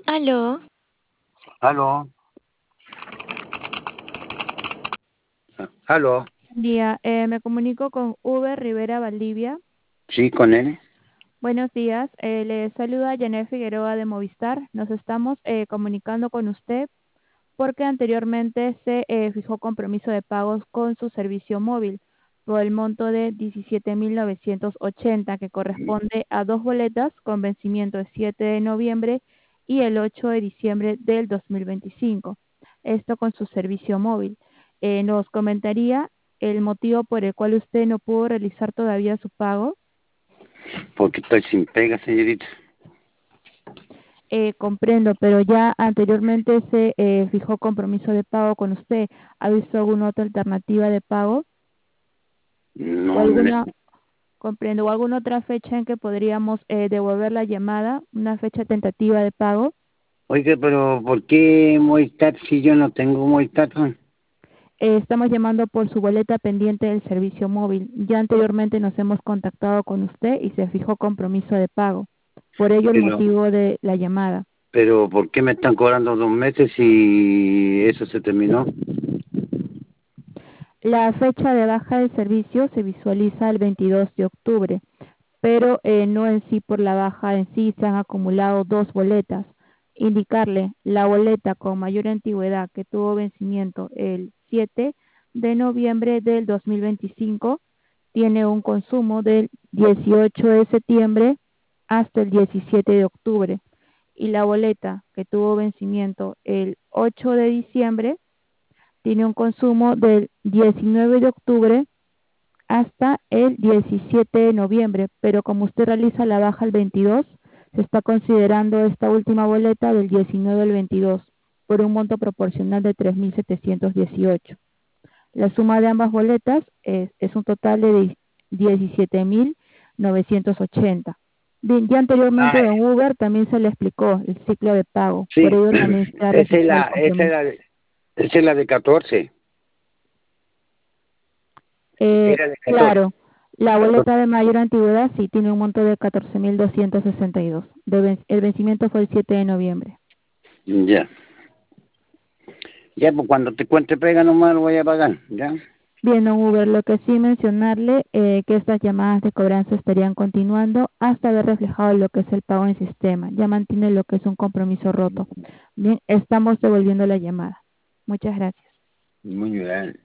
Aló, Aló, aló, Buen día, me comunico con Uber Rivera Valdivia. sí, con él. Buenos días, le saluda Janet Figueroa de Movistar. Nos estamos comunicando con usted porque anteriormente se fijó compromiso de pagos con su servicio móvil por el monto de 17.980 que corresponde a dos boletas con vencimiento el 7 de noviembre y el 8 de diciembre del 2025. Esto con su servicio móvil. ¿Nos comentaría el motivo por el cual usted no pudo realizar todavía su pago? Porque estoy sin pega, señorita. Comprendo, pero ya anteriormente se fijó compromiso de pago con usted. ¿Ha visto alguna otra alternativa de pago o No, alguna, comprendo, o alguna otra fecha en que podríamos devolver la llamada, una fecha tentativa de pago? oiga, pero ¿por qué Movistar si yo no tengo Movistar? Estamos llamando por su boleta pendiente del servicio móvil. Ya anteriormente nos hemos contactado con usted y se fijó compromiso de pago. Por ello el Pero, motivo de la llamada. pero ¿por qué me están cobrando 2 meses si eso se terminó? La fecha de baja del servicio se visualiza el 22 de octubre, pero no en sí por la baja en sí se han acumulado dos boletas. Indicarle la boleta con mayor antigüedad que tuvo vencimiento el 7 de noviembre del 2025 tiene un consumo del 18 de septiembre hasta el 17 de octubre y la boleta que tuvo vencimiento el 8 de diciembre tiene un consumo del 19 de octubre hasta el 17 de noviembre, pero como usted realiza la baja el 22, se está considerando esta última boleta del 19 al 22 por un monto proporcional de 3.718. La suma de ambas boletas es un total de 17.980. Bien, ya anteriormente Ah, don Uber también se le explicó el ciclo de pago, por sí, ello también se ha esa es registrado el la, esa es compromiso. la, esa es la de 14. Era de 14. Claro, la boleta de mayor antigüedad sí tiene un monto de 14.262. El vencimiento fue el 7 de noviembre. Ya. Ya, pues cuando te cuente pega nomás lo voy a pagar, ¿ya? Bien, don Uber, lo que sí mencionarle que estas llamadas de cobranza estarían continuando hasta haber reflejado lo que es el pago en sistema. Ya mantiene lo que es un compromiso roto. Bien, estamos devolviendo la llamada. Muchas gracias. Muy bien.